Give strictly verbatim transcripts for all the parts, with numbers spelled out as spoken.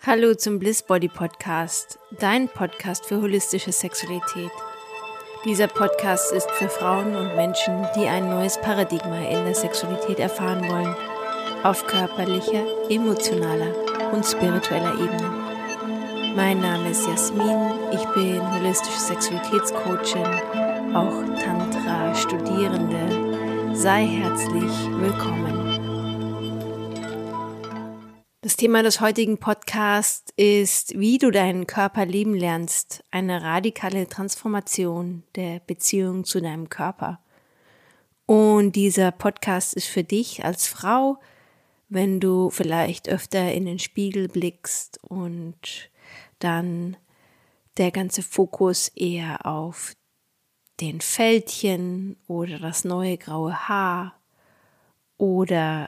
Hallo zum Bliss Body Podcast, dein Podcast für holistische Sexualität. Dieser Podcast ist für Frauen und Menschen, die ein neues Paradigma in der Sexualität erfahren wollen, auf körperlicher, emotionaler und spiritueller Ebene. Mein Name ist Jasmin, ich bin holistische Sexualitätscoachin, auch Tantra-Studierende. Sei herzlich willkommen. Das Thema des heutigen Podcasts ist, wie du deinen Körper lieben lernst, eine radikale Transformation der Beziehung zu deinem Körper. Und dieser Podcast ist für dich als Frau, wenn du vielleicht öfter in den Spiegel blickst und dann der ganze Fokus eher auf den Fältchen oder das neue graue Haar oder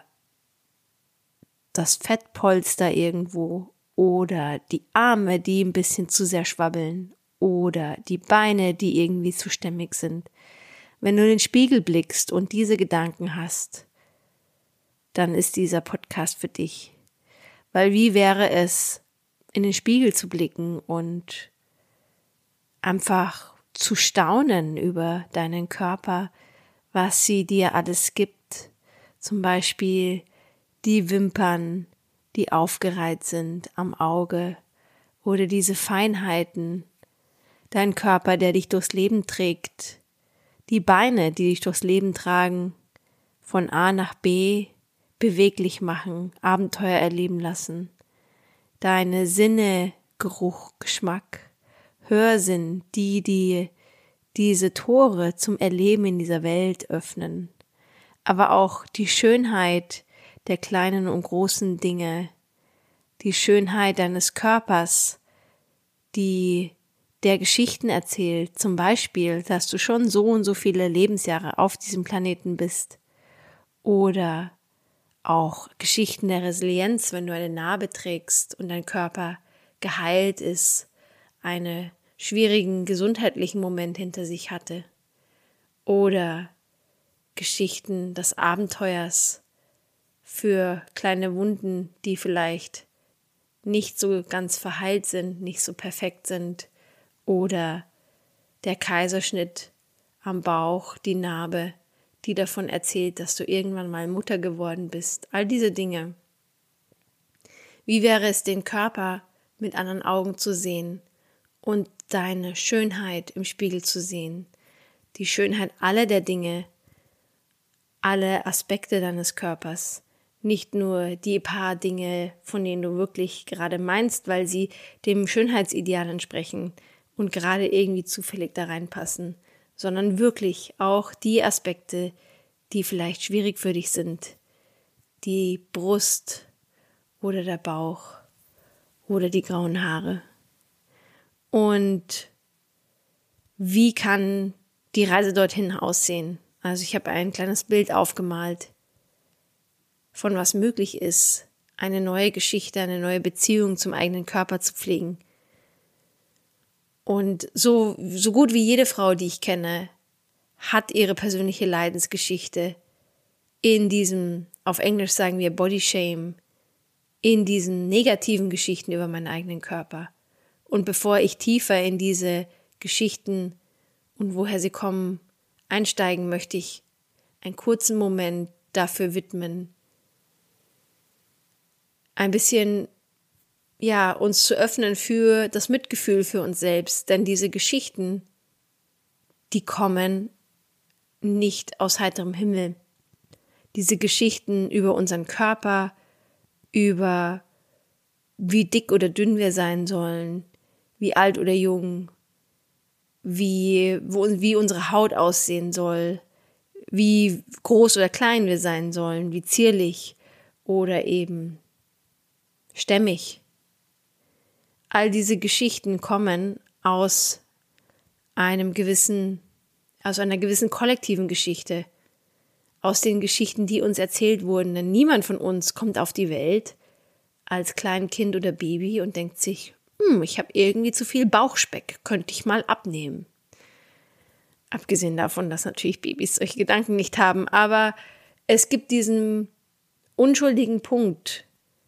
das Fettpolster irgendwo oder die Arme, die ein bisschen zu sehr schwabbeln oder die Beine, die irgendwie zu stämmig sind. Wenn du in den Spiegel blickst und diese Gedanken hast, dann ist dieser Podcast für dich. Weil wie wäre es, in den Spiegel zu blicken und einfach zu staunen über deinen Körper, was sie dir alles gibt. Zum Beispiel die Wimpern, die aufgereiht sind am Auge oder diese Feinheiten, dein Körper, der dich durchs Leben trägt, die Beine, die dich durchs Leben tragen, von A nach B beweglich machen, Abenteuer erleben lassen, deine Sinne, Geruch, Geschmack, Hörsinn, die die diese Tore zum Erleben in dieser Welt öffnen, aber auch die Schönheit der kleinen und großen Dinge, die Schönheit deines Körpers, die der Geschichten erzählt, zum Beispiel, dass du schon so und so viele Lebensjahre auf diesem Planeten bist, oder auch Geschichten der Resilienz, wenn du eine Narbe trägst und dein Körper geheilt ist, einen schwierigen gesundheitlichen Moment hinter sich hatte, oder Geschichten des Abenteuers für kleine Wunden, die vielleicht nicht so ganz verheilt sind, nicht so perfekt sind, oder der Kaiserschnitt am Bauch, die Narbe, die davon erzählt, dass du irgendwann mal Mutter geworden bist. All diese Dinge. Wie wäre es, den Körper mit anderen Augen zu sehen und deine Schönheit im Spiegel zu sehen? Die Schönheit aller der Dinge, alle Aspekte deines Körpers. Nicht nur die paar Dinge, von denen du wirklich gerade meinst, weil sie dem Schönheitsideal entsprechen und gerade irgendwie zufällig da reinpassen, sondern wirklich auch die Aspekte, die vielleicht schwierig für dich sind. Die Brust oder der Bauch oder die grauen Haare. Und wie kann die Reise dorthin aussehen? Also ich habe ein kleines Bild aufgemalt, von was möglich ist, eine neue Geschichte, eine neue Beziehung zum eigenen Körper zu pflegen. Und so, so gut wie jede Frau, die ich kenne, hat ihre persönliche Leidensgeschichte in diesem, auf Englisch sagen wir Body Shame, in diesen negativen Geschichten über meinen eigenen Körper. Und bevor ich tiefer in diese Geschichten und woher sie kommen, einsteigen, möchte ich einen kurzen Moment dafür widmen, ein bisschen, ja, uns zu öffnen für das Mitgefühl für uns selbst. Denn diese Geschichten, die kommen nicht aus heiterem Himmel. Diese Geschichten über unseren Körper, über wie dick oder dünn wir sein sollen, wie alt oder jung, wie, wo, wie unsere Haut aussehen soll, wie groß oder klein wir sein sollen, wie zierlich oder eben stämmig. All diese Geschichten kommen aus einem gewissen, aus einer gewissen kollektiven Geschichte, aus den Geschichten, die uns erzählt wurden. Denn niemand von uns kommt auf die Welt als Kleinkind oder Baby und denkt sich, hm, ich habe irgendwie zu viel Bauchspeck, könnte ich mal abnehmen. Abgesehen davon, dass natürlich Babys solche Gedanken nicht haben, aber es gibt diesen unschuldigen Punkt,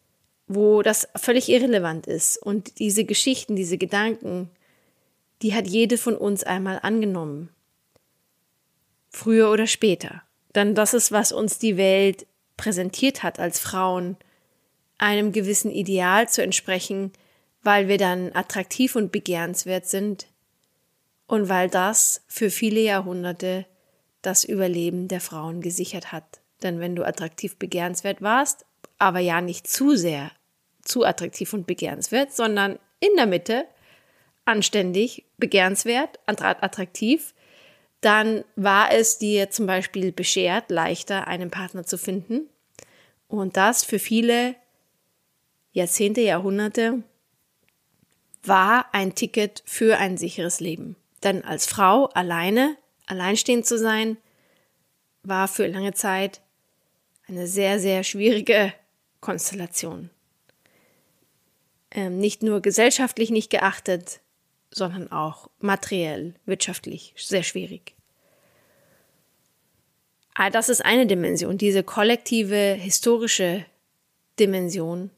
wo das völlig irrelevant ist. Und diese Geschichten, diese Gedanken, die hat jede von uns einmal angenommen. Früher oder später. Denn das ist, was uns die Welt präsentiert hat als Frauen, einem gewissen Ideal zu entsprechen, weil wir dann attraktiv und begehrenswert sind und weil das für viele Jahrhunderte das Überleben der Frauen gesichert hat. Denn wenn du attraktiv begehrenswert warst, aber ja nicht zu sehr zu attraktiv und begehrenswert, sondern in der Mitte, anständig, begehrenswert, attraktiv, dann war es dir zum Beispiel beschert, leichter einen Partner zu finden. Und das für viele Jahrzehnte, Jahrhunderte war ein Ticket für ein sicheres Leben. Denn als Frau alleine, alleinstehend zu sein, war für lange Zeit eine sehr, sehr schwierige Konstellation. Ähm, nicht nur gesellschaftlich nicht geachtet, sondern auch materiell, wirtschaftlich sehr schwierig. Aber das ist eine Dimension, diese kollektive, historische Dimension.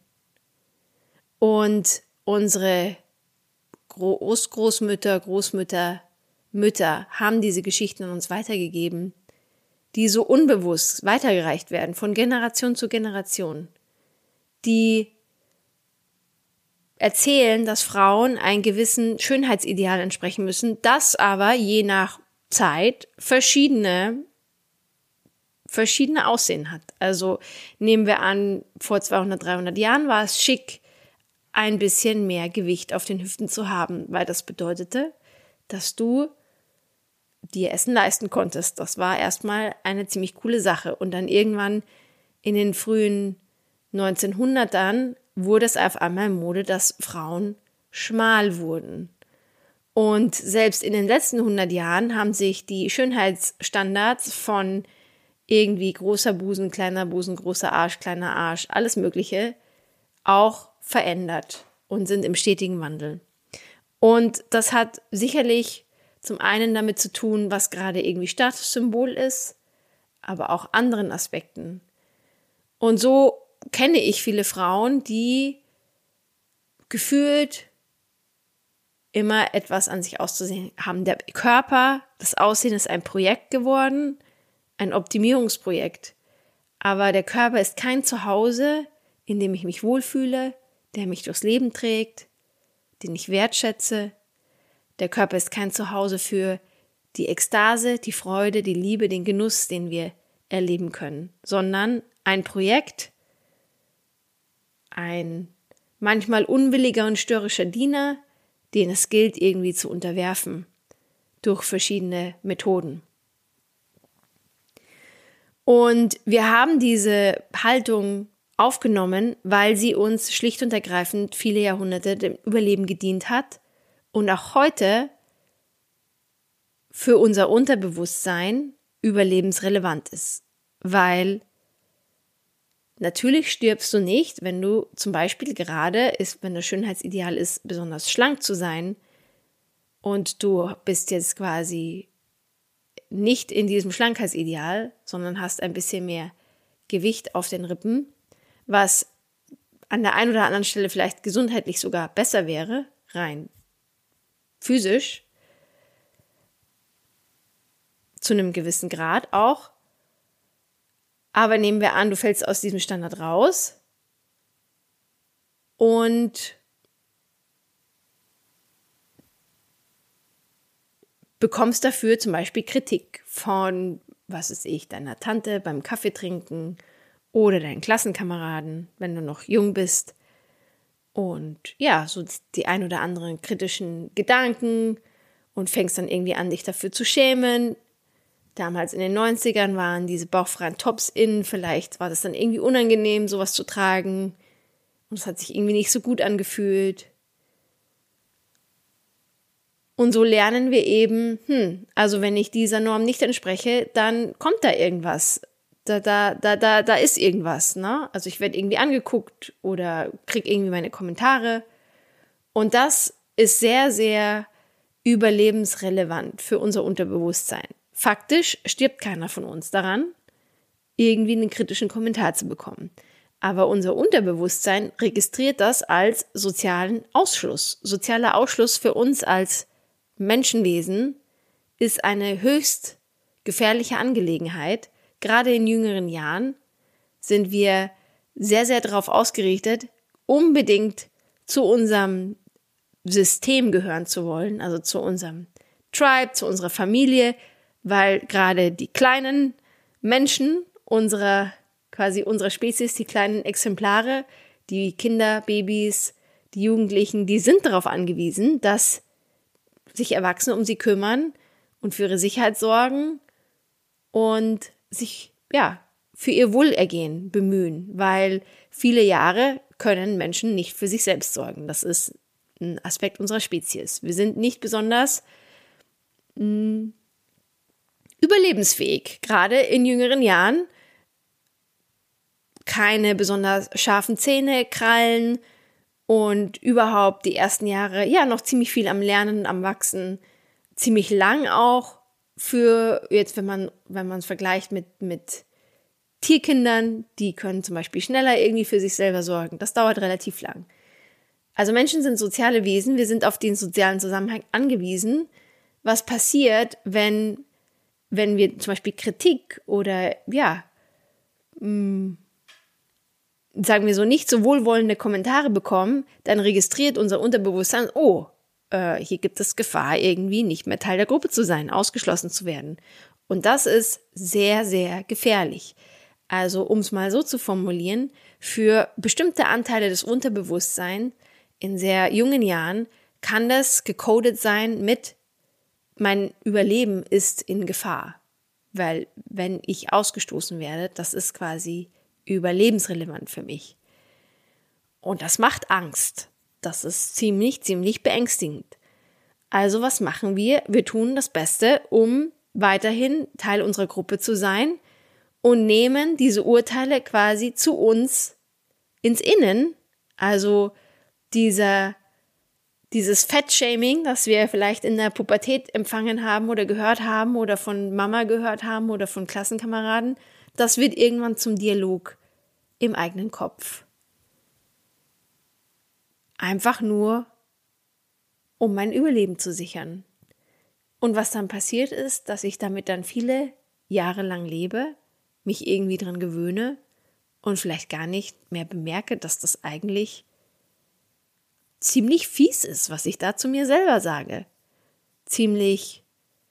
Und unsere Großgroßmütter, Großmütter, Mütter haben diese Geschichten an uns weitergegeben, die so unbewusst weitergereicht werden, von Generation zu Generation, die erzählen, dass Frauen einem gewissen Schönheitsideal entsprechen müssen, das aber je nach Zeit verschiedene, verschiedene Aussehen hat. Also nehmen wir an, vor zweihundert, dreihundert Jahren war es schick, ein bisschen mehr Gewicht auf den Hüften zu haben, weil das bedeutete, dass du dir Essen leisten konntest. Das war erstmal eine ziemlich coole Sache. Und dann irgendwann in den frühen neunzehnhundertern wurde es auf einmal Mode, dass Frauen schmal wurden. Und selbst in den letzten hundert Jahren haben sich die Schönheitsstandards von irgendwie großer Busen, kleiner Busen, großer Arsch, kleiner Arsch, alles Mögliche auch verändert und sind im stetigen Wandel. Und das hat sicherlich zum einen damit zu tun, was gerade irgendwie Statussymbol ist, aber auch anderen Aspekten. Und so kenne ich viele Frauen, die gefühlt immer etwas an sich auszusehen haben. Der Körper, das Aussehen ist ein Projekt geworden, ein Optimierungsprojekt. Aber der Körper ist kein Zuhause, in dem ich mich wohlfühle, der mich durchs Leben trägt, den ich wertschätze. Der Körper ist kein Zuhause für die Ekstase, die Freude, die Liebe, den Genuss, den wir erleben können, sondern ein Projekt, ein manchmal unwilliger und störrischer Diener, den es gilt, irgendwie zu unterwerfen durch verschiedene Methoden. Und wir haben diese Haltung aufgenommen, weil sie uns schlicht und ergreifend viele Jahrhunderte dem Überleben gedient hat und auch heute für unser Unterbewusstsein überlebensrelevant ist. Weil natürlich stirbst du nicht, wenn du zum Beispiel gerade ist, wenn das Schönheitsideal ist, besonders schlank zu sein und du bist jetzt quasi nicht in diesem Schlankhetsideal, sondern hast ein bisschen mehr Gewicht auf den Rippen, was an der einen oder anderen Stelle vielleicht gesundheitlich sogar besser wäre, rein physisch, zu einem gewissen Grad auch. Aber nehmen wir an, du fällst aus diesem Standard raus und bekommst dafür zum Beispiel Kritik von, was weiß ich, deiner Tante beim Kaffeetrinken oder deinen Klassenkameraden, wenn du noch jung bist. Und ja, so die ein oder anderen kritischen Gedanken und fängst dann irgendwie an, dich dafür zu schämen. Damals in den neunzigern waren diese bauchfreien Tops in, vielleicht war das dann irgendwie unangenehm, sowas zu tragen. Und es hat sich irgendwie nicht so gut angefühlt. Und so lernen wir eben, hm, also wenn ich dieser Norm nicht entspreche, dann kommt da irgendwas. Da, da, da, da, da ist irgendwas, ne? Also ich werde irgendwie angeguckt oder kriege irgendwie meine Kommentare. Und das ist sehr, sehr überlebensrelevant für unser Unterbewusstsein. Faktisch stirbt keiner von uns daran, irgendwie einen kritischen Kommentar zu bekommen. Aber unser Unterbewusstsein registriert das als sozialen Ausschluss. Sozialer Ausschluss für uns als Menschenwesen ist eine höchst gefährliche Angelegenheit. Gerade in jüngeren Jahren sind wir sehr, sehr darauf ausgerichtet, unbedingt zu unserem System gehören zu wollen, also zu unserem Tribe, zu unserer Familie, weil gerade die kleinen Menschen unserer, quasi unserer Spezies, die kleinen Exemplare, die Kinder, Babys, die Jugendlichen, die sind darauf angewiesen, dass sich Erwachsene um sie kümmern und für ihre Sicherheit sorgen und sich, ja, für ihr Wohlergehen bemühen, weil viele Jahre können Menschen nicht für sich selbst sorgen. Das ist ein Aspekt unserer Spezies. Wir sind nicht besonders mh, überlebensfähig, gerade in jüngeren Jahren. Keine besonders scharfen Zähne, Krallen und überhaupt die ersten Jahre, ja, noch ziemlich viel am Lernen, am Wachsen, ziemlich lang auch für, jetzt wenn man, wenn man es vergleicht mit, mit Tierkindern, die können zum Beispiel schneller irgendwie für sich selber sorgen. Das dauert relativ lang. Also Menschen sind soziale Wesen, wir sind auf den sozialen Zusammenhang angewiesen. Was passiert, wenn, wenn wir zum Beispiel Kritik oder, ja, mh, sagen wir so, nicht so wohlwollende Kommentare bekommen, dann registriert unser Unterbewusstsein, oh, äh, hier gibt es Gefahr, irgendwie nicht mehr Teil der Gruppe zu sein, ausgeschlossen zu werden. Und das ist sehr, sehr gefährlich. Also, um es mal so zu formulieren, für bestimmte Anteile des Unterbewusstseins in sehr jungen Jahren kann das gecodet sein mit mein Überleben ist in Gefahr. Weil wenn ich ausgestoßen werde, das ist quasi überlebensrelevant für mich. Und das macht Angst. Das ist ziemlich, ziemlich beängstigend. Also was machen wir? Wir tun das Beste, um weiterhin Teil unserer Gruppe zu sein und nehmen diese Urteile quasi zu uns ins Innen. Also dieser, dieses Fettshaming, das wir vielleicht in der Pubertät empfangen haben oder gehört haben oder von Mama gehört haben oder von Klassenkameraden, das wird irgendwann zum Dialog im eigenen Kopf. Einfach nur, um mein Überleben zu sichern. Und was dann passiert ist, dass ich damit dann viele Jahre lang lebe, mich irgendwie dran gewöhne und vielleicht gar nicht mehr bemerke, dass das eigentlich ziemlich fies ist, was ich da zu mir selber sage. Ziemlich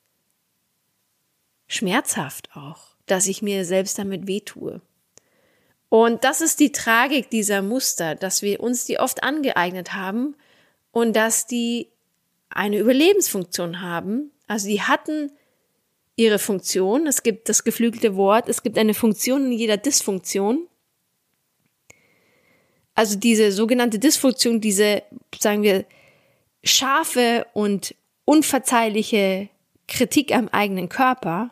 schmerzhaft auch, dass ich mir selbst damit wehtue. Und das ist die Tragik dieser Muster, dass wir uns die oft angeeignet haben und dass die eine Überlebensfunktion haben. Also die hatten ihre Funktion. Es gibt das geflügelte Wort, es gibt eine Funktion in jeder Dysfunktion. Also diese sogenannte Dysfunktion, diese, sagen wir, scharfe und unverzeihliche Kritik am eigenen Körper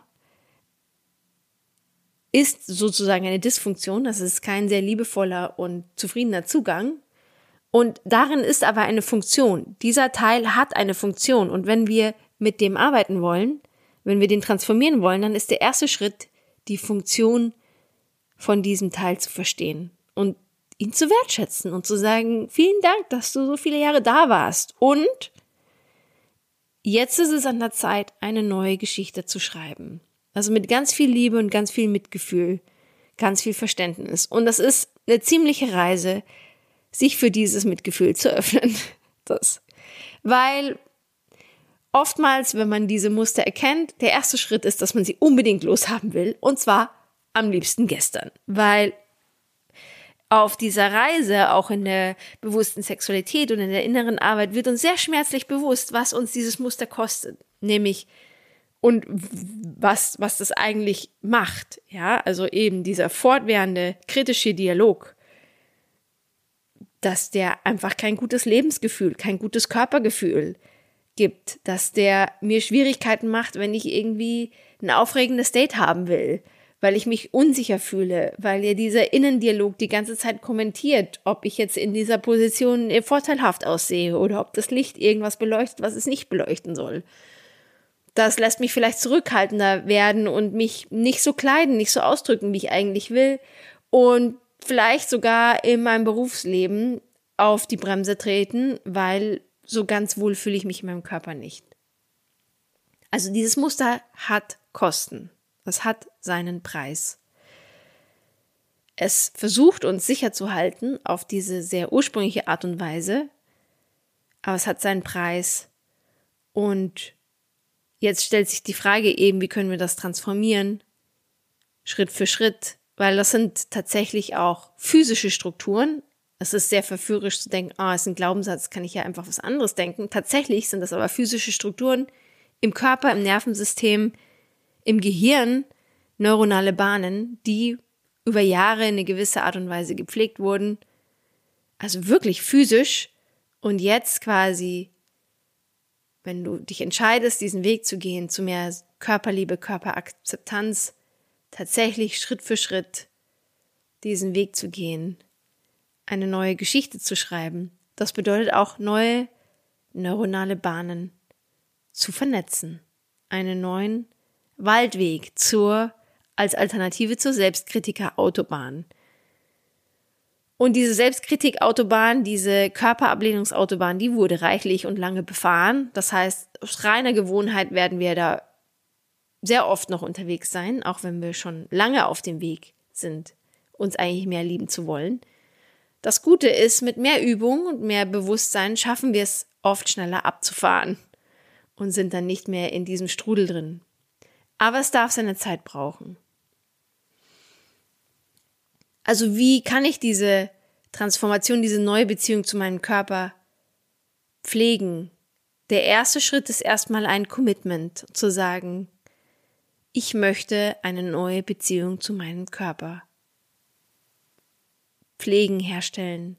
ist sozusagen eine Dysfunktion. Das ist kein sehr liebevoller und zufriedener Zugang. Und darin ist aber eine Funktion. Dieser Teil hat eine Funktion. Und wenn wir mit dem arbeiten wollen, wenn wir den transformieren wollen, dann ist der erste Schritt, die Funktion von diesem Teil zu verstehen und ihn zu wertschätzen und zu sagen, vielen Dank, dass du so viele Jahre da warst. Und jetzt ist es an der Zeit, eine neue Geschichte zu schreiben. Also mit ganz viel Liebe und ganz viel Mitgefühl, ganz viel Verständnis. Und das ist eine ziemliche Reise, sich für dieses Mitgefühl zu öffnen. Das. Weil oftmals, wenn man diese Muster erkennt, der erste Schritt ist, dass man sie unbedingt loshaben will. Und zwar am liebsten gestern. Weil auf dieser Reise, auch in der bewussten Sexualität und in der inneren Arbeit, wird uns sehr schmerzlich bewusst, was uns dieses Muster kostet. Nämlich, und was, was das eigentlich macht. Ja, also eben dieser fortwährende kritische Dialog, dass der einfach kein gutes Lebensgefühl, kein gutes Körpergefühl gibt, dass der mir Schwierigkeiten macht, wenn ich irgendwie ein aufregendes Date haben will, weil ich mich unsicher fühle, weil ja dieser Innendialog die ganze Zeit kommentiert, ob ich jetzt in dieser Position vorteilhaft aussehe oder ob das Licht irgendwas beleuchtet, was es nicht beleuchten soll. Das lässt mich vielleicht zurückhaltender werden und mich nicht so kleiden, nicht so ausdrücken, wie ich eigentlich will. Und vielleicht sogar in meinem Berufsleben auf die Bremse treten, weil so ganz wohl fühle ich mich in meinem Körper nicht. Also dieses Muster hat Kosten. Das hat seinen Preis. Es versucht uns sicher zu halten auf diese sehr ursprüngliche Art und Weise, aber es hat seinen Preis. Und jetzt stellt sich die Frage eben, wie können wir das transformieren? Schritt für Schritt, weil das sind tatsächlich auch physische Strukturen. Es ist sehr verführerisch zu denken, ah, es ist ein Glaubenssatz, kann ich ja einfach was anderes denken. Tatsächlich sind das aber physische Strukturen im Körper, im Nervensystem, im Gehirn, neuronale Bahnen, die über Jahre in eine gewisse Art und Weise gepflegt wurden. Also wirklich physisch. Und jetzt quasi, wenn du dich entscheidest, diesen Weg zu gehen, zu mehr Körperliebe, Körperakzeptanz, tatsächlich Schritt für Schritt diesen Weg zu gehen, eine neue Geschichte zu schreiben. Das bedeutet auch, neue neuronale Bahnen zu vernetzen. Einen neuen Waldweg zur, als Alternative zur Selbstkritiker-Autobahn. Und diese Selbstkritik-Autobahn, diese Körperablehnungsautobahn, die wurde reichlich und lange befahren. Das heißt, aus reiner Gewohnheit werden wir da sehr oft noch unterwegs sein, auch wenn wir schon lange auf dem Weg sind, uns eigentlich mehr lieben zu wollen. Das Gute ist, mit mehr Übung und mehr Bewusstsein schaffen wir es oft schneller abzufahren und sind dann nicht mehr in diesem Strudel drin. Aber es darf seine Zeit brauchen. Also wie kann ich diese Transformation, diese neue Beziehung zu meinem Körper pflegen? Der erste Schritt ist erstmal ein Commitment, zu sagen, ich möchte eine neue Beziehung zu meinem Körper pflegen, herstellen.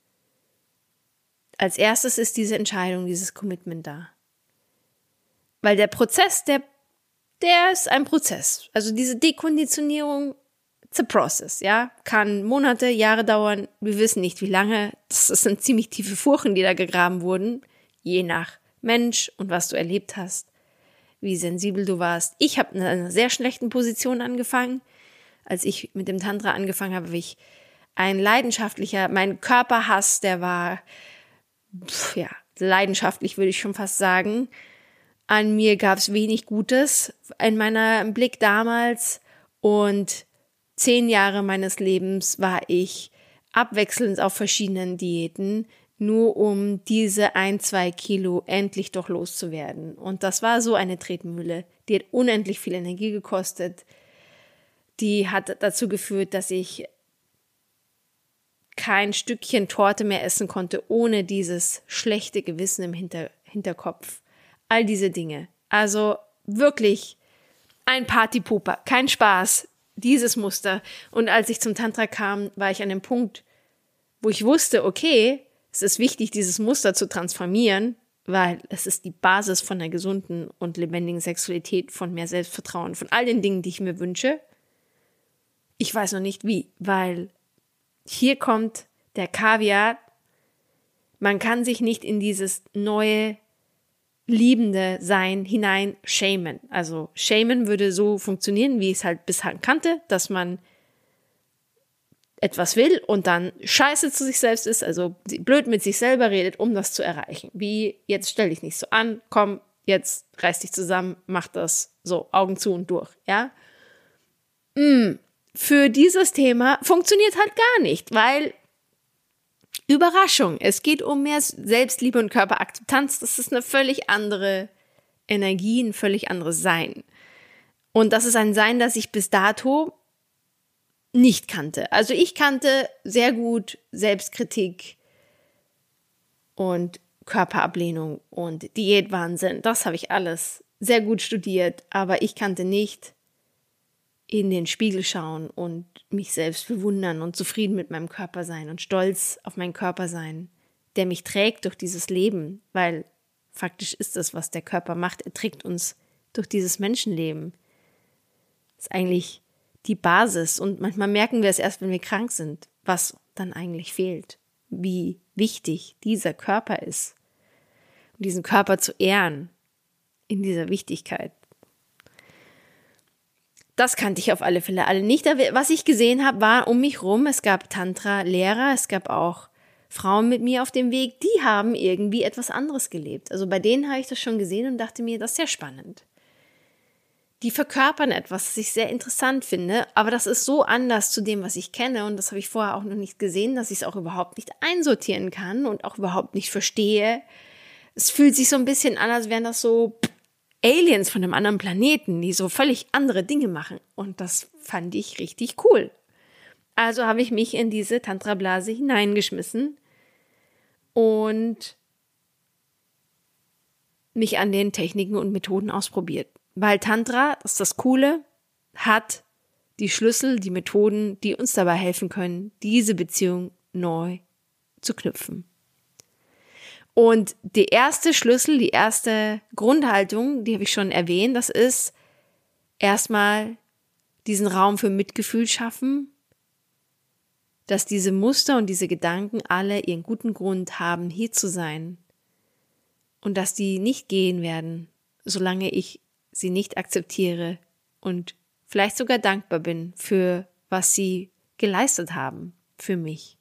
Als erstes ist diese Entscheidung, dieses Commitment da. Weil der Prozess, der, der ist ein Prozess. Also diese Dekonditionierung, it's a process, ja. Kann Monate, Jahre dauern. Wir wissen nicht, wie lange. Das sind ziemlich tiefe Furchen, die da gegraben wurden. Je nach Mensch und was du erlebt hast. Wie sensibel du warst. Ich habe in einer sehr schlechten Position angefangen. Als ich mit dem Tantra angefangen habe, habe ich ein leidenschaftlicher, mein Körperhass, der war, pf, ja, leidenschaftlich würde ich schon fast sagen. An mir gab es wenig Gutes in meinem Blick damals und zehn Jahre meines Lebens war ich abwechselnd auf verschiedenen Diäten, nur um diese ein, zwei Kilo endlich doch loszuwerden. Und das war so eine Tretmühle, die hat unendlich viel Energie gekostet. Die hat dazu geführt, dass ich kein Stückchen Torte mehr essen konnte, ohne dieses schlechte Gewissen im Hinter- Hinterkopf. All diese Dinge. Also wirklich ein Partypooper, kein Spaß, dieses Muster. Und als ich zum Tantra kam, war ich an dem Punkt, wo ich wusste, okay, es ist wichtig, dieses Muster zu transformieren, weil es ist die Basis von einer gesunden und lebendigen Sexualität, von mehr Selbstvertrauen, von all den Dingen, die ich mir wünsche. Ich weiß noch nicht wie, weil hier kommt der Kaviar. Man kann sich nicht in dieses neue, liebende Sein hinein shamen. Also shamen würde so funktionieren, wie ich es halt bisher kannte, dass man etwas will und dann scheiße zu sich selbst ist, also blöd mit sich selber redet, um das zu erreichen. Wie, jetzt stell dich nicht so an, komm, jetzt reiß dich zusammen, mach das so, Augen zu und durch, ja. Mm, für dieses Thema funktioniert halt gar nicht, weil Überraschung, es geht um mehr Selbstliebe und Körperakzeptanz, das ist eine völlig andere Energie, ein völlig anderes Sein. Und das ist ein Sein, das ich bis dato nicht kannte. Also ich kannte sehr gut Selbstkritik und Körperablehnung und Diätwahnsinn. Das habe ich alles sehr gut studiert, aber ich kannte nicht in den Spiegel schauen und mich selbst bewundern und zufrieden mit meinem Körper sein und stolz auf meinen Körper sein, der mich trägt durch dieses Leben, weil faktisch ist das, was der Körper macht. Er trägt uns durch dieses Menschenleben. Das ist eigentlich die Basis und manchmal merken wir es erst, wenn wir krank sind, was dann eigentlich fehlt, wie wichtig dieser Körper ist und diesen Körper zu ehren in dieser Wichtigkeit. Das kannte ich auf alle Fälle alle nicht. Was ich gesehen habe, war um mich rum, es gab Tantra-Lehrer, es gab auch Frauen mit mir auf dem Weg, die haben irgendwie etwas anderes gelebt. Also bei denen habe ich das schon gesehen und dachte mir, das ist sehr spannend. Die verkörpern etwas, das ich sehr interessant finde, aber das ist so anders zu dem, was ich kenne und das habe ich vorher auch noch nicht gesehen, dass ich es auch überhaupt nicht einsortieren kann und auch überhaupt nicht verstehe. Es fühlt sich so ein bisschen an, als wären das so Aliens von einem anderen Planeten, die so völlig andere Dinge machen. Und das fand ich richtig cool. Also habe ich mich in diese Tantra-Blase hineingeschmissen und mich an den Techniken und Methoden ausprobiert. Weil Tantra, das ist das Coole, hat die Schlüssel, die Methoden, die uns dabei helfen können, diese Beziehung neu zu knüpfen. Und der erste Schlüssel, die erste Grundhaltung, die habe ich schon erwähnt, das ist erstmal diesen Raum für Mitgefühl schaffen, dass diese Muster und diese Gedanken alle ihren guten Grund haben, hier zu sein und dass die nicht gehen werden, solange ich sie nicht akzeptiere und vielleicht sogar dankbar bin für was sie geleistet haben für mich.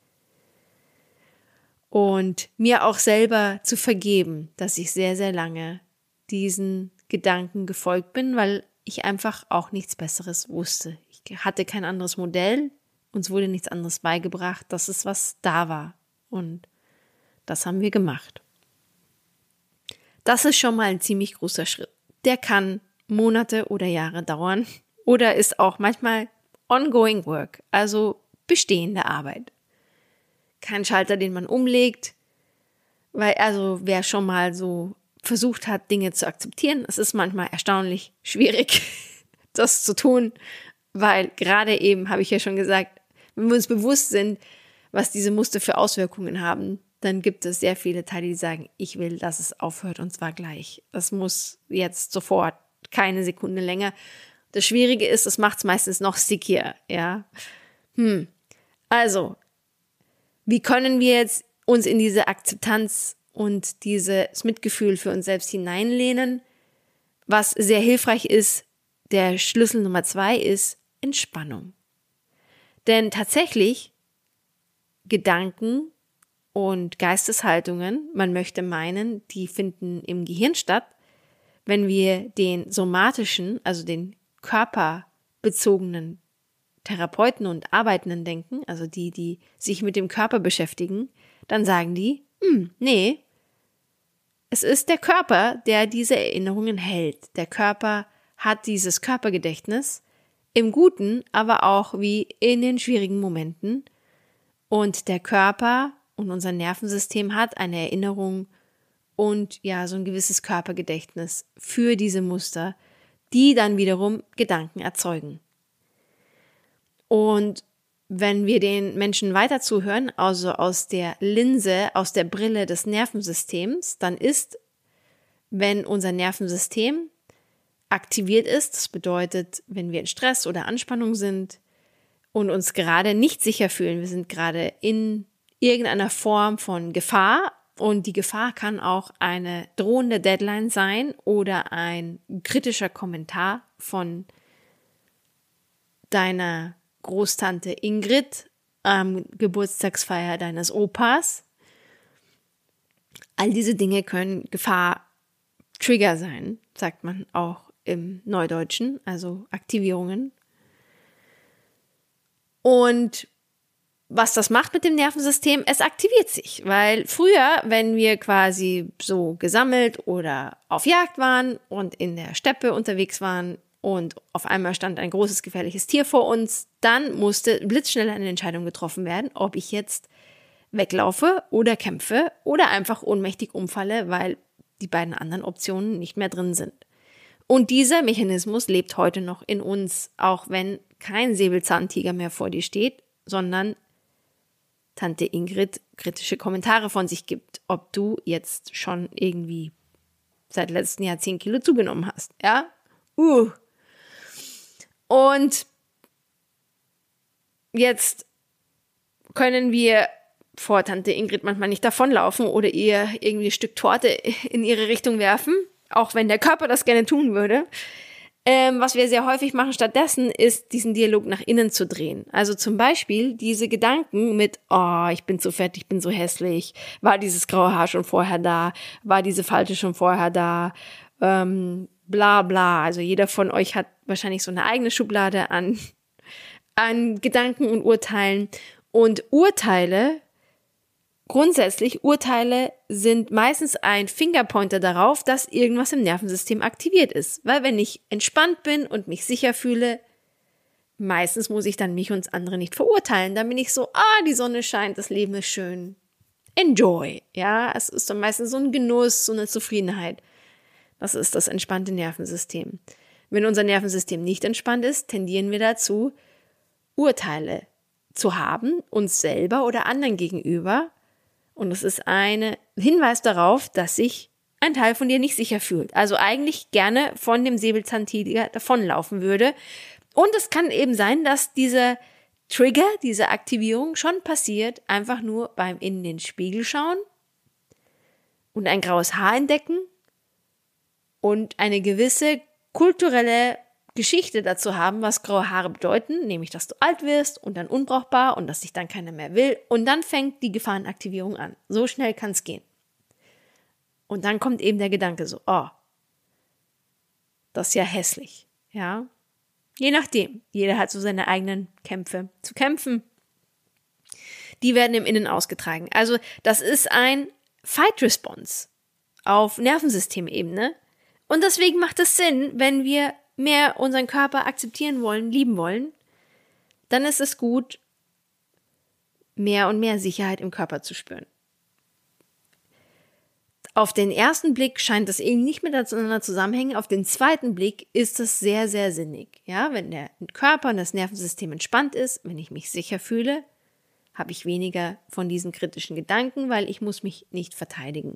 Und mir auch selber zu vergeben, dass ich sehr, sehr lange diesen Gedanken gefolgt bin, weil ich einfach auch nichts Besseres wusste. Ich hatte kein anderes Modell, uns wurde nichts anderes beigebracht, das ist, was da war. Und das haben wir gemacht. Das ist schon mal ein ziemlich großer Schritt. Der kann Monate oder Jahre dauern oder ist auch manchmal ongoing work, also bestehende Arbeit. Kein Schalter, den man umlegt, weil also wer schon mal so versucht hat, Dinge zu akzeptieren, es ist manchmal erstaunlich schwierig, das zu tun, weil gerade eben, habe ich ja schon gesagt, wenn wir uns bewusst sind, was diese Muster für Auswirkungen haben, dann gibt es sehr viele Teile, die sagen, ich will, dass es aufhört und zwar gleich. Das muss jetzt sofort, keine Sekunde länger. Das Schwierige ist, es macht es meistens noch stickier, ja. Hm. Also, wie können wir jetzt uns in diese Akzeptanz und dieses Mitgefühl für uns selbst hineinlehnen? Was sehr hilfreich ist, der Schlüssel Nummer zwei ist Entspannung. Denn tatsächlich Gedanken und Geisteshaltungen, man möchte meinen, die finden im Gehirn statt, wenn wir den somatischen, also den körperbezogenen Therapeuten und Arbeitenden denken, also die, die sich mit dem Körper beschäftigen, dann sagen die, hm, nee, es ist der Körper, der diese Erinnerungen hält. Der Körper hat dieses Körpergedächtnis, im Guten, aber auch wie in den schwierigen Momenten. Und der Körper und unser Nervensystem hat eine Erinnerung und ja, so ein gewisses Körpergedächtnis für diese Muster, die dann wiederum Gedanken erzeugen. Und wenn wir den Menschen weiter zuhören, also aus der Linse, aus der Brille des Nervensystems, dann ist, wenn unser Nervensystem aktiviert ist, das bedeutet, wenn wir in Stress oder Anspannung sind und uns gerade nicht sicher fühlen, wir sind gerade in irgendeiner Form von Gefahr und die Gefahr kann auch eine drohende Deadline sein oder ein kritischer Kommentar von deiner Großtante Ingrid am Geburtstagsfeier deines Opas. All diese Dinge können Gefahr-Trigger sein, sagt man auch im Neudeutschen, also Aktivierungen. Und was das macht mit dem Nervensystem, es aktiviert sich, weil früher, wenn wir quasi so gesammelt oder auf Jagd waren und in der Steppe unterwegs waren und auf einmal stand ein großes, gefährliches Tier vor uns, dann musste blitzschnell eine Entscheidung getroffen werden, ob ich jetzt weglaufe oder kämpfe oder einfach ohnmächtig umfalle, weil die beiden anderen Optionen nicht mehr drin sind. Und dieser Mechanismus lebt heute noch in uns, auch wenn kein Säbelzahntiger mehr vor dir steht, sondern Tante Ingrid kritische Kommentare von sich gibt, ob du jetzt schon irgendwie seit letztem Jahr zehn Kilo zugenommen hast, ja? Uh. Und jetzt können wir vor Tante Ingrid manchmal nicht davonlaufen oder ihr irgendwie ein Stück Torte in ihre Richtung werfen, auch wenn der Körper das gerne tun würde. Ähm, was wir sehr häufig machen stattdessen, ist, diesen Dialog nach innen zu drehen. Also zum Beispiel diese Gedanken mit, oh, ich bin so fett, ich bin so hässlich, war dieses graue Haar schon vorher da, war diese Falte schon vorher da, ähm, bla bla. Also jeder von euch hat wahrscheinlich so eine eigene Schublade an, an Gedanken und Urteilen. Und Urteile, grundsätzlich, Urteile sind meistens ein Fingerpointer darauf, dass irgendwas im Nervensystem aktiviert ist. Weil wenn ich entspannt bin und mich sicher fühle, meistens muss ich dann mich und andere nicht verurteilen. Dann bin ich so, ah, die Sonne scheint, das Leben ist schön. Enjoy. Ja, es ist dann meistens so ein Genuss, so eine Zufriedenheit. Das ist das entspannte Nervensystem. Wenn unser Nervensystem nicht entspannt ist, tendieren wir dazu, Urteile zu haben, uns selber oder anderen gegenüber. Und es ist ein Hinweis darauf, dass sich ein Teil von dir nicht sicher fühlt. Also eigentlich gerne von dem Säbelzahntiger davonlaufen würde. Und es kann eben sein, dass dieser Trigger, diese Aktivierung schon passiert, einfach nur beim in den Spiegel schauen und ein graues Haar entdecken und eine gewisse kulturelle Geschichte dazu haben, was graue Haare bedeuten, nämlich, dass du alt wirst und dann unbrauchbar und dass dich dann keiner mehr will und dann fängt die Gefahrenaktivierung an. So schnell kann es gehen. Und dann kommt eben der Gedanke so, oh, das ist ja hässlich, ja. Je nachdem, jeder hat so seine eigenen Kämpfe zu kämpfen. Die werden im Innen ausgetragen. Also das ist ein Fight-Response auf Nervensystemebene und deswegen macht es Sinn, wenn wir mehr unseren Körper akzeptieren wollen, lieben wollen, dann ist es gut, mehr und mehr Sicherheit im Körper zu spüren. Auf den ersten Blick scheint das eben nicht miteinander zusammenhängen. Auf den zweiten Blick ist es sehr, sehr sinnig. Ja, wenn der Körper und das Nervensystem entspannt ist, wenn ich mich sicher fühle, habe ich weniger von diesen kritischen Gedanken, weil ich muss mich nicht verteidigen.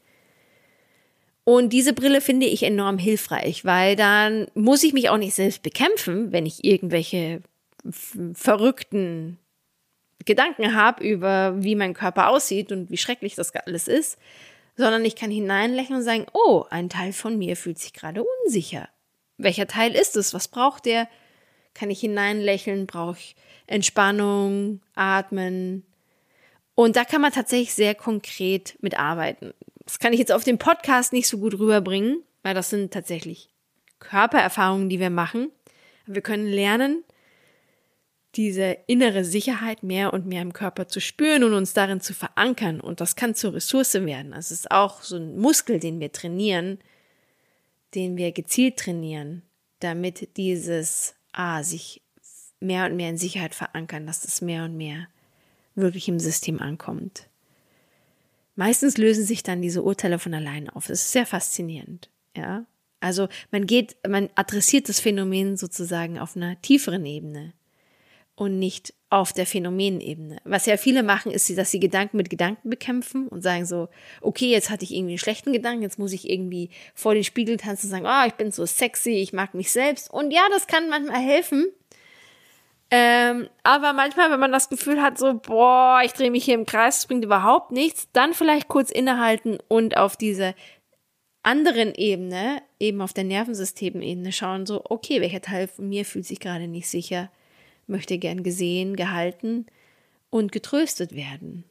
Und diese Brille finde ich enorm hilfreich, weil dann muss ich mich auch nicht selbst bekämpfen, wenn ich irgendwelche f- verrückten Gedanken habe über, wie mein Körper aussieht und wie schrecklich das alles ist, sondern ich kann hineinlächeln und sagen, oh, ein Teil von mir fühlt sich gerade unsicher. Welcher Teil ist es? Was braucht der? Kann ich hineinlächeln? Brauche ich Entspannung, Atmen? Und da kann man tatsächlich sehr konkret mitarbeiten. Das kann ich jetzt auf dem Podcast nicht so gut rüberbringen, weil das sind tatsächlich Körpererfahrungen, die wir machen. Wir können lernen, diese innere Sicherheit mehr und mehr im Körper zu spüren und uns darin zu verankern. Und das kann zur Ressource werden. Das ist auch so ein Muskel, den wir trainieren, den wir gezielt trainieren, damit dieses ah, sich mehr und mehr in Sicherheit verankern, dass es mehr und mehr wirklich im System ankommt. Meistens lösen sich dann diese Urteile von allein auf. Das ist sehr faszinierend. Ja? Also man geht, man adressiert das Phänomen sozusagen auf einer tieferen Ebene und nicht auf der Phänomenebene. Was ja viele machen, ist, dass sie Gedanken mit Gedanken bekämpfen und sagen so, okay, jetzt hatte ich irgendwie einen schlechten Gedanken, jetzt muss ich irgendwie vor den Spiegel tanzen und sagen, ah, oh, ich bin so sexy, ich mag mich selbst. Und ja, das kann manchmal helfen. Ähm, aber manchmal, wenn man das Gefühl hat, so, boah, ich drehe mich hier im Kreis, es bringt überhaupt nichts, dann vielleicht kurz innehalten und auf diese anderen Ebene, eben auf der Nervensystemebene schauen, so, okay, welcher Teil von mir fühlt sich gerade nicht sicher, möchte gern gesehen, gehalten und getröstet werden.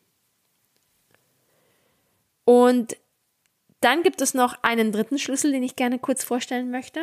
Und dann gibt es noch einen dritten Schlüssel, den ich gerne kurz vorstellen möchte.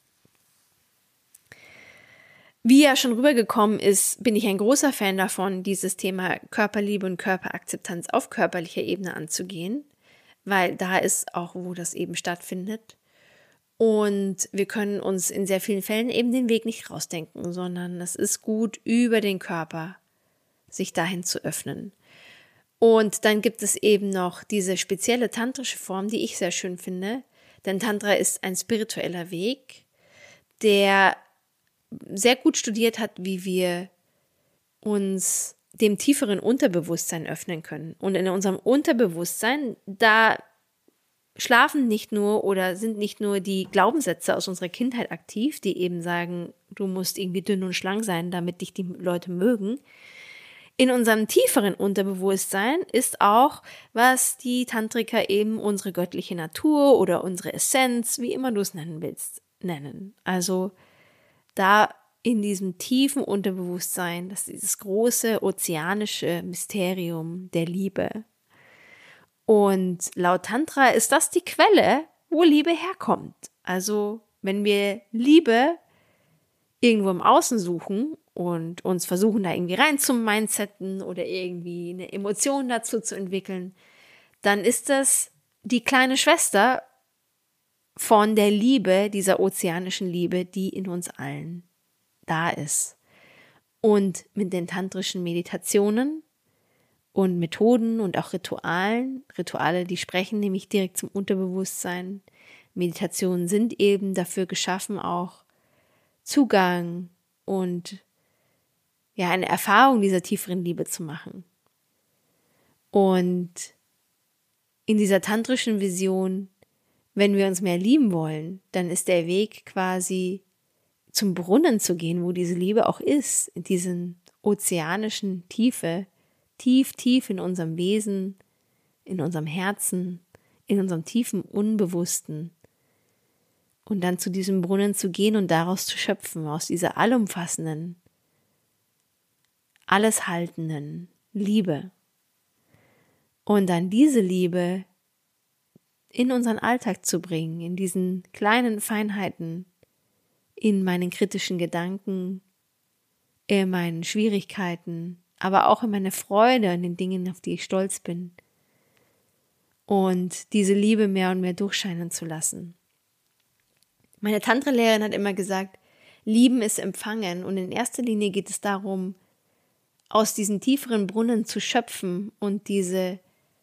Wie ja schon rübergekommen ist, bin ich ein großer Fan davon, dieses Thema Körperliebe und Körperakzeptanz auf körperlicher Ebene anzugehen, weil da ist auch, wo das eben stattfindet. Und wir können uns in sehr vielen Fällen eben den Weg nicht rausdenken, sondern es ist gut, über den Körper sich dahin zu öffnen. Und dann gibt es eben noch diese spezielle tantrische Form, die ich sehr schön finde, denn Tantra ist ein spiritueller Weg, der sehr gut studiert hat, wie wir uns dem tieferen Unterbewusstsein öffnen können. Und in unserem Unterbewusstsein, da schlafen nicht nur oder sind nicht nur die Glaubenssätze aus unserer Kindheit aktiv, die eben sagen, du musst irgendwie dünn und schlank sein, damit dich die Leute mögen. In unserem tieferen Unterbewusstsein ist auch, was die Tantriker eben unsere göttliche Natur oder unsere Essenz, wie immer du es nennen willst, nennen. Also da in diesem tiefen Unterbewusstsein, das ist dieses große ozeanische Mysterium der Liebe. Und laut Tantra ist das die Quelle, wo Liebe herkommt. Also wenn wir Liebe irgendwo im Außen suchen und uns versuchen, da irgendwie rein zu mindsetten oder irgendwie eine Emotion dazu zu entwickeln, dann ist das die kleine Schwester von der Liebe, dieser ozeanischen Liebe, die in uns allen da ist. Und mit den tantrischen Meditationen und Methoden und auch Ritualen, Rituale, die sprechen nämlich direkt zum Unterbewusstsein. Meditationen sind eben dafür geschaffen, auch Zugang und ja, eine Erfahrung dieser tieferen Liebe zu machen. Und in dieser tantrischen Vision, wenn wir uns mehr lieben wollen, dann ist der Weg quasi zum Brunnen zu gehen, wo diese Liebe auch ist, in diesen ozeanischen Tiefe, tief, tief in unserem Wesen, in unserem Herzen, in unserem tiefen Unbewussten. Und dann zu diesem Brunnen zu gehen und daraus zu schöpfen, aus dieser allumfassenden, alles haltenden Liebe. Und dann diese Liebe in unseren Alltag zu bringen, in diesen kleinen Feinheiten, in meinen kritischen Gedanken, in meinen Schwierigkeiten, aber auch in meine Freude an den Dingen, auf die ich stolz bin. Und diese Liebe mehr und mehr durchscheinen zu lassen. Meine Tantra-Lehrerin hat immer gesagt, Lieben ist Empfangen, und in erster Linie geht es darum, aus diesen tieferen Brunnen zu schöpfen und diese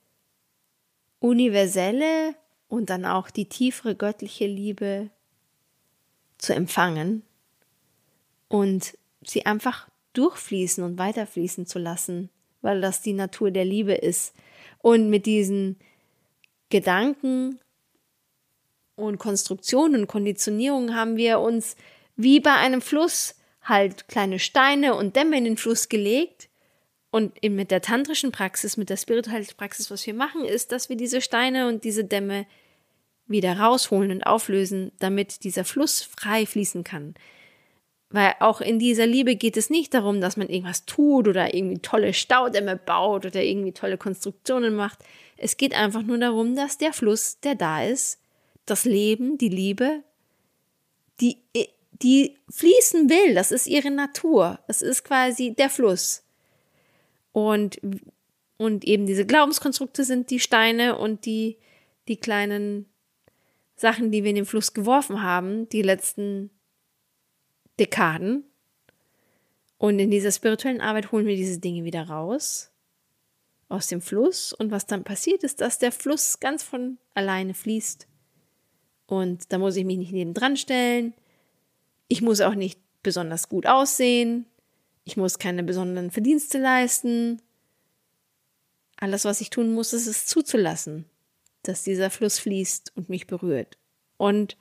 universelle und dann auch die tiefere göttliche Liebe zu empfangen und sie einfach durchfließen und weiterfließen zu lassen, weil das die Natur der Liebe ist. Und mit diesen Gedanken und Konstruktionen und Konditionierungen haben wir uns wie bei einem Fluss halt kleine Steine und Dämme in den Fluss gelegt. Und mit der tantrischen Praxis, mit der spirituellen Praxis, was wir machen, ist, dass wir diese Steine und diese Dämme wieder rausholen und auflösen, damit dieser Fluss frei fließen kann. Weil auch in dieser Liebe geht es nicht darum, dass man irgendwas tut oder irgendwie tolle Staudämme baut oder irgendwie tolle Konstruktionen macht. Es geht einfach nur darum, dass der Fluss, der da ist, das Leben, die Liebe, die, die fließen will. Das ist ihre Natur. Das ist quasi der Fluss. Und, und eben diese Glaubenskonstrukte sind die Steine und die, die kleinen Sachen, die wir in den Fluss geworfen haben, die letzten Dekaden. Und in dieser spirituellen Arbeit holen wir diese Dinge wieder raus aus dem Fluss. Und was dann passiert ist, dass der Fluss ganz von alleine fließt. Und da muss ich mich nicht nebendran stellen. Ich muss auch nicht besonders gut aussehen. Ich muss keine besonderen Verdienste leisten. Alles, was ich tun muss, ist es zuzulassen, dass dieser Fluss fließt und mich berührt. Und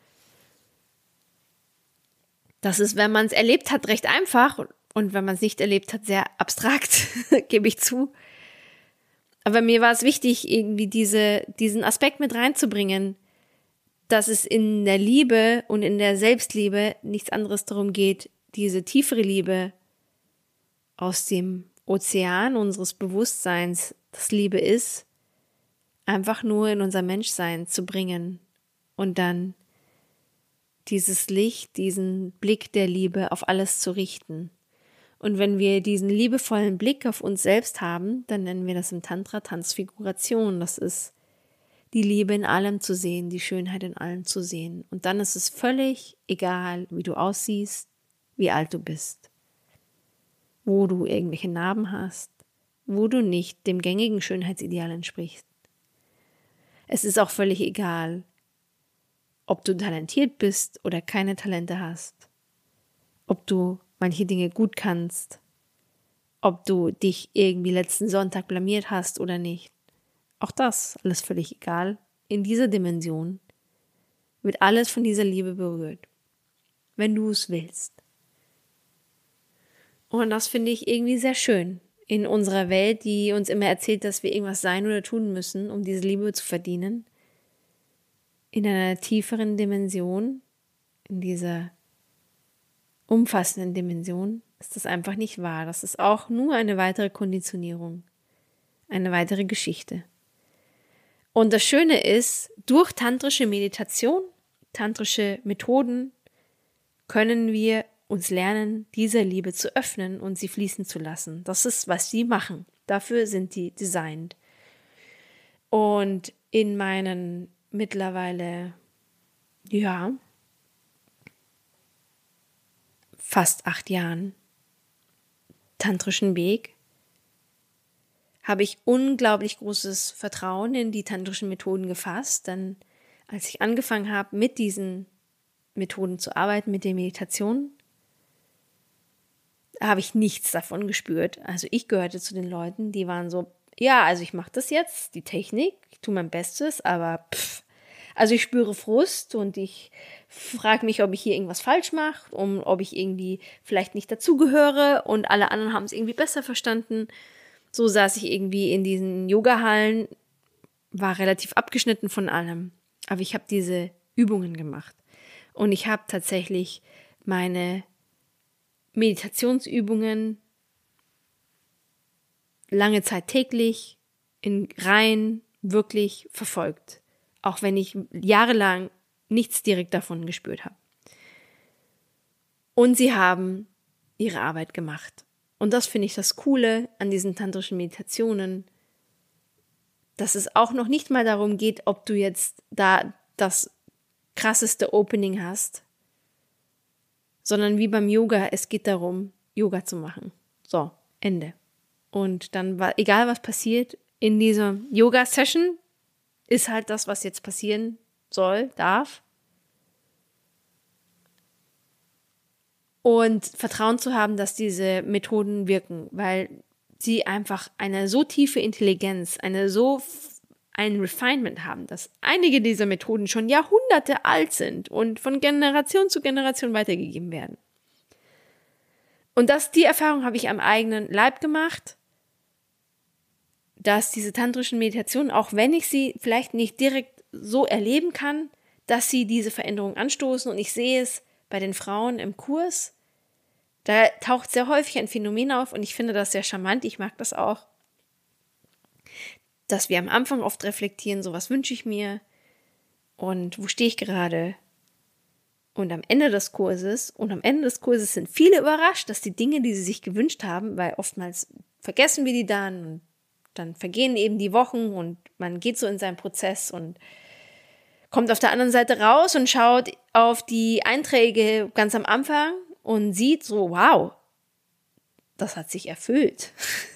das ist, wenn man es erlebt hat, recht einfach. Und wenn man es nicht erlebt hat, sehr abstrakt, gebe ich zu. Aber mir war es wichtig, irgendwie diese, diesen Aspekt mit reinzubringen, dass es in der Liebe und in der Selbstliebe nichts anderes darum geht, diese tiefere Liebe aus dem Ozean unseres Bewusstseins, das Liebe ist, einfach nur in unser Menschsein zu bringen und dann dieses Licht, diesen Blick der Liebe auf alles zu richten. Und wenn wir diesen liebevollen Blick auf uns selbst haben, dann nennen wir das im Tantra Transfiguration. Das ist die Liebe in allem zu sehen, die Schönheit in allem zu sehen. Und dann ist es völlig egal, wie du aussiehst, wie alt du bist, wo du irgendwelche Narben hast, wo du nicht dem gängigen Schönheitsideal entsprichst. Es ist auch völlig egal, ob du talentiert bist oder keine Talente hast, ob du manche Dinge gut kannst, ob du dich irgendwie letzten Sonntag blamiert hast oder nicht. Auch das, alles völlig egal. In dieser Dimension wird alles von dieser Liebe berührt, wenn du es willst. Und das finde ich irgendwie sehr schön in unserer Welt, die uns immer erzählt, dass wir irgendwas sein oder tun müssen, um diese Liebe zu verdienen. In einer tieferen Dimension, in dieser umfassenden Dimension, ist das einfach nicht wahr. Das ist auch nur eine weitere Konditionierung, eine weitere Geschichte. Und das Schöne ist, durch tantrische Meditation, tantrische Methoden können wir uns lernen, dieser Liebe zu öffnen und sie fließen zu lassen. Das ist, was sie machen. Dafür sind die designt. Und in meinen mittlerweile, ja, fast acht Jahren tantrischen Weg habe ich unglaublich großes Vertrauen in die tantrischen Methoden gefasst. Denn als ich angefangen habe, mit diesen Methoden zu arbeiten, mit der Meditation, habe ich nichts davon gespürt. Also ich gehörte zu den Leuten, die waren so, ja, also ich mache das jetzt, die Technik, ich tue mein Bestes, aber pff, also ich spüre Frust und ich frage mich, ob ich hier irgendwas falsch mache, um, ob ich irgendwie vielleicht nicht dazugehöre und alle anderen haben es irgendwie besser verstanden. So saß ich irgendwie in diesen Yoga-Hallen, war relativ abgeschnitten von allem, aber ich habe diese Übungen gemacht und ich habe tatsächlich meine Meditationsübungen lange Zeit täglich in Reihen wirklich verfolgt, auch wenn ich jahrelang nichts direkt davon gespürt habe. Und sie haben ihre Arbeit gemacht. Und das finde ich das Coole an diesen tantrischen Meditationen, dass es auch noch nicht mal darum geht, ob du jetzt da das krasseste Opening hast, sondern wie beim Yoga, es geht darum, Yoga zu machen. So, Ende. Und dann war, egal was passiert in dieser Yoga-Session, ist halt das, was jetzt passieren soll, darf. Und Vertrauen zu haben, dass diese Methoden wirken, weil sie einfach eine so tiefe Intelligenz, eine so ein Refinement haben, dass einige dieser Methoden schon Jahrhunderte alt sind und von Generation zu Generation weitergegeben werden. Und das, die Erfahrung habe ich am eigenen Leib gemacht, dass diese tantrischen Meditationen, auch wenn ich sie vielleicht nicht direkt so erleben kann, dass sie diese Veränderung anstoßen. Und ich sehe es bei den Frauen im Kurs. Da taucht sehr häufig ein Phänomen auf und ich finde das sehr charmant. Ich mag das auch, dass wir am Anfang oft reflektieren, so was wünsche ich mir und wo stehe ich gerade. Und am Ende des Kurses und am Ende des Kurses sind viele überrascht, dass die Dinge, die sie sich gewünscht haben, weil oftmals vergessen wir die dann und dann vergehen eben die Wochen und man geht so in seinen Prozess und kommt auf der anderen Seite raus und schaut auf die Einträge ganz am Anfang und sieht so, wow, das hat sich erfüllt.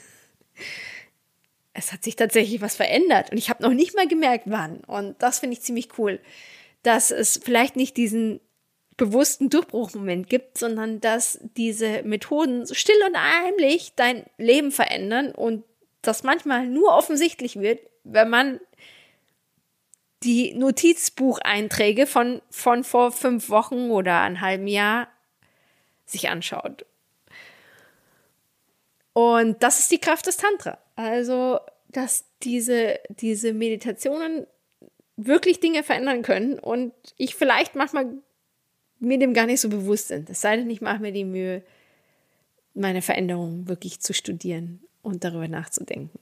Es hat sich tatsächlich was verändert und ich habe noch nicht mal gemerkt, wann. Und das finde ich ziemlich cool, dass es vielleicht nicht diesen bewussten Durchbruchmoment gibt, sondern dass diese Methoden so still und heimlich dein Leben verändern und das manchmal nur offensichtlich wird, wenn man die Notizbucheinträge von, von vor fünf Wochen oder einem halben Jahr sich anschaut. Und das ist die Kraft des Tantra. Also, dass diese, diese Meditationen wirklich Dinge verändern können und ich vielleicht manchmal mir dem gar nicht so bewusst bin. Es sei denn, ich mache mir die Mühe, meine Veränderungen wirklich zu studieren und darüber nachzudenken.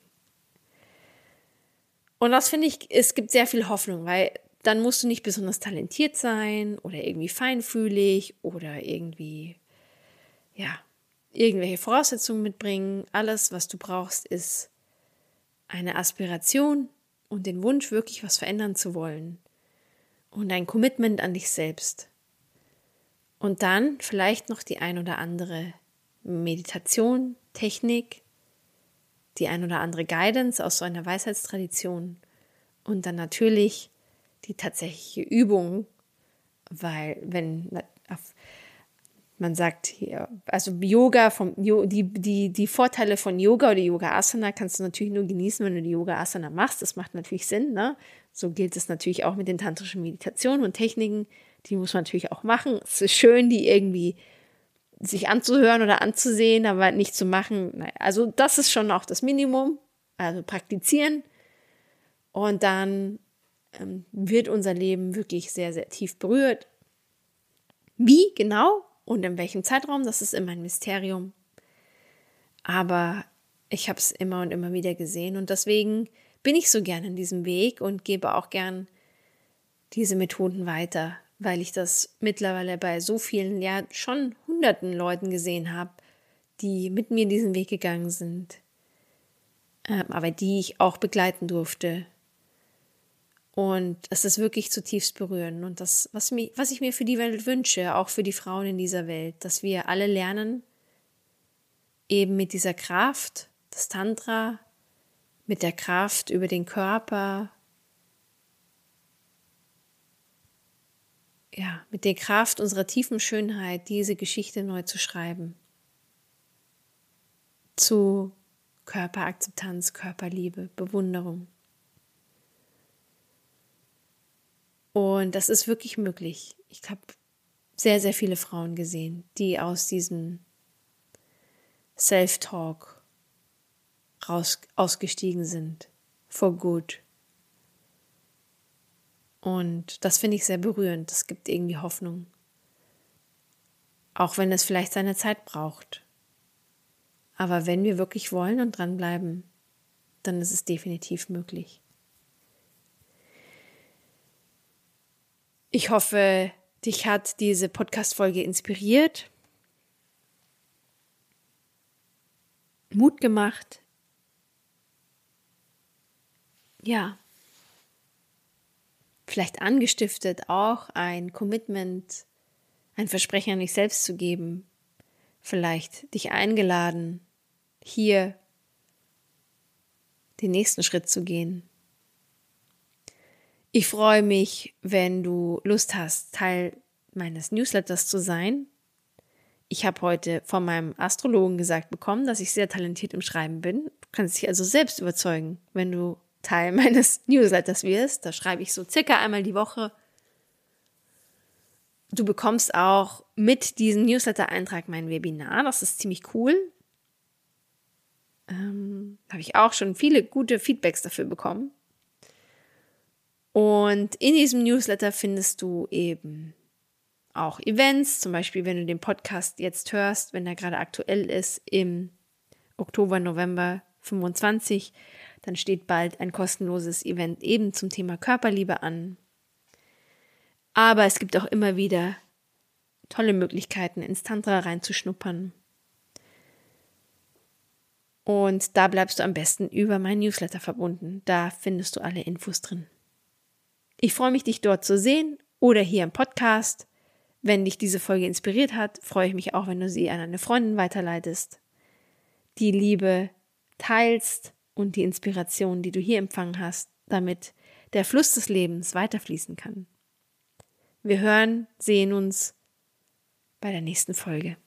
Und das finde ich, es gibt sehr viel Hoffnung, weil dann musst du nicht besonders talentiert sein oder irgendwie feinfühlig oder irgendwie, ja, irgendwelche Voraussetzungen mitbringen. Alles, was du brauchst, ist eine Aspiration und den Wunsch, wirklich was verändern zu wollen und ein Commitment an dich selbst. Und dann vielleicht noch die ein oder andere Meditation, Technik, die ein oder andere Guidance aus so einer Weisheitstradition und dann natürlich die tatsächliche Übung, weil wenn man sagt hier, also Yoga, vom, die, die, die Vorteile von Yoga oder Yoga Asana kannst du natürlich nur genießen, wenn du die Yoga Asana machst. Das macht natürlich Sinn, ne? So gilt es natürlich auch mit den tantrischen Meditationen und Techniken. Die muss man natürlich auch machen. Es ist schön, die irgendwie sich anzuhören oder anzusehen, aber nicht zu machen. Also das ist schon auch das Minimum. Also praktizieren. Und dann ähm, wird unser Leben wirklich sehr, sehr tief berührt. Wie genau und in welchem Zeitraum, das ist immer ein Mysterium. Aber ich habe es immer und immer wieder gesehen und deswegen bin ich so gern in diesem Weg und gebe auch gern diese Methoden weiter, weil ich das mittlerweile bei so vielen, ja schon hunderten Leuten gesehen habe, die mit mir diesen Weg gegangen sind, ähm, aber die ich auch begleiten durfte. Und es ist wirklich zutiefst berührend. Und das, was, mich, was ich mir für die Welt wünsche, auch für die Frauen in dieser Welt, dass wir alle lernen, eben mit dieser Kraft des Tantra, mit der Kraft über den Körper, ja, mit der Kraft unserer tiefen Schönheit, diese Geschichte neu zu schreiben. Zu Körperakzeptanz, Körperliebe, Bewunderung. Und das ist wirklich möglich. Ich habe sehr, sehr viele Frauen gesehen, die aus diesem Self-Talk raus, ausgestiegen sind. For good. Und das finde ich sehr berührend. Das gibt irgendwie Hoffnung. Auch wenn es vielleicht seine Zeit braucht. Aber wenn wir wirklich wollen und dranbleiben, dann ist es definitiv möglich. Ich hoffe, dich hat diese Podcast-Folge inspiriert, Mut gemacht. Ja, vielleicht angestiftet, auch ein Commitment, ein Versprechen an dich selbst zu geben. Vielleicht dich eingeladen, hier den nächsten Schritt zu gehen. Ich freue mich, wenn du Lust hast, Teil meines Newsletters zu sein. Ich habe heute von meinem Astrologen gesagt bekommen, dass ich sehr talentiert im Schreiben bin. Du kannst dich also selbst überzeugen, wenn du Teil meines Newsletters wirst. Da schreibe ich so circa einmal die Woche. Du bekommst auch mit diesem Newsletter-Eintrag mein Webinar. Das ist ziemlich cool. Ähm, habe ich auch schon viele gute Feedbacks dafür bekommen. Und in diesem Newsletter findest du eben auch Events, zum Beispiel wenn du den Podcast jetzt hörst, wenn er gerade aktuell ist, im Oktober, November fünfundzwanzig, dann steht bald ein kostenloses Event eben zum Thema Körperliebe an. Aber es gibt auch immer wieder tolle Möglichkeiten, ins Tantra reinzuschnuppern. Und da bleibst du am besten über mein Newsletter verbunden. Da findest du alle Infos drin. Ich freue mich, dich dort zu sehen oder hier im Podcast. Wenn dich diese Folge inspiriert hat, freue ich mich auch, wenn du sie an eine Freundin weiterleitest, die Liebe teilst und die Inspiration, die du hier empfangen hast, damit der Fluss des Lebens weiterfließen kann. Wir hören, sehen uns bei der nächsten Folge.